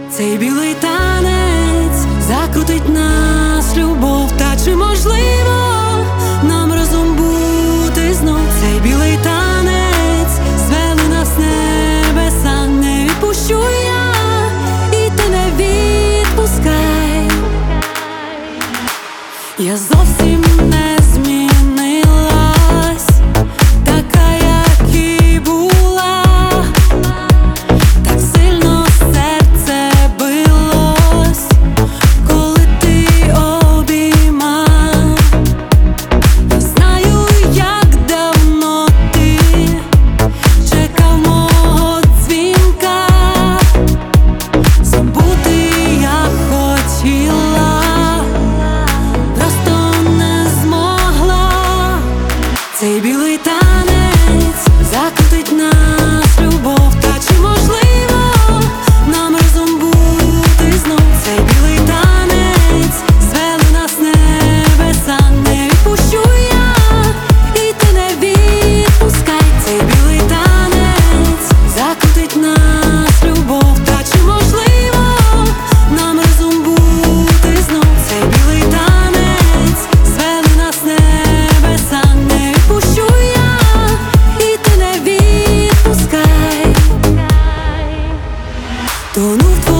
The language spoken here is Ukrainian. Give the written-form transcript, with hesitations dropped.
Цей білий танець закрутить нас любов, та чи можливо нам разом бути знов? Цей білий танець звели нас небеса, не відпущу я, і ти не відпускай. Я зовсім не змінилась, така, як і була. Так сильно серце билось, коли ти обіймав. Не знаю, як давно ти чекав мого дзвінка. Забути я хотіла, просто не змогла. Цей білий танець закрутить нас любов, та чи можливо нам разом бути знов? Цей білий танець звели нас небеса, не відпущу я, і ти не відпускай. Цей білий танець закрутить нас любов, та чи можливо нам разом бути знов? Цей білий танець звели нас небеса, не відпущу я, і ти не відпускай. Тону в